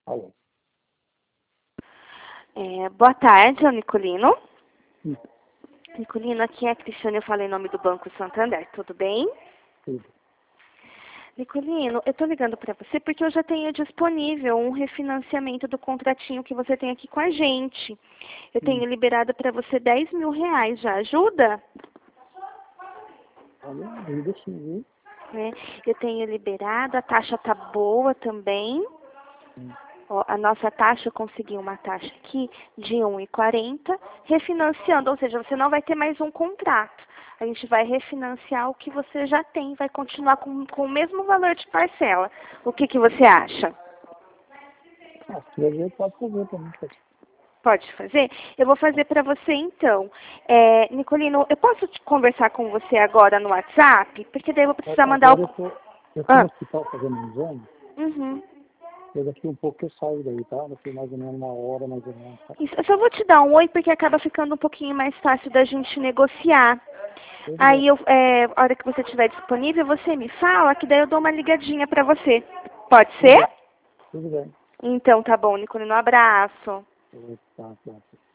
Alô. Boa tarde, Nicolino. Sim. Nicolino, aqui é a Cristiane, eu falo em nome do Banco Santander, tudo bem? Tudo. Nicolino, eu tô ligando para você porque eu já tenho disponível um refinanciamento do contratinho que você tem aqui com a gente. Eu tenho liberado para você R$ 10.000, já ajuda? Olha, ainda sim, viu? Eu tenho liberado, a taxa tá boa também. Sim. Ó, a nossa taxa, eu consegui uma taxa aqui de 1,40, refinanciando, ou seja, você não vai ter mais um contrato. A gente vai refinanciar o que você já tem, vai continuar com o mesmo valor de parcela. O que você acha? Se a gente pode fazer também. Pode fazer? Eu vou fazer para você então. Nicolino, eu posso conversar com você agora no WhatsApp? Porque daí eu vou precisar mandar Agora o... eu tô no hospital fazendo um exame. Uhum. E daqui um pouco eu saio daí, tá? Daqui mais ou menos uma hora, mais ou menos. Tá? Isso, eu só vou te dar um oi porque acaba ficando um pouquinho mais fácil da gente negociar. Tudo bem. Aí, a hora que você estiver disponível, você me fala que daí eu dou uma ligadinha pra você. Pode ser? Tudo bem. Então, tá bom, Nicolino. Um abraço. Tá.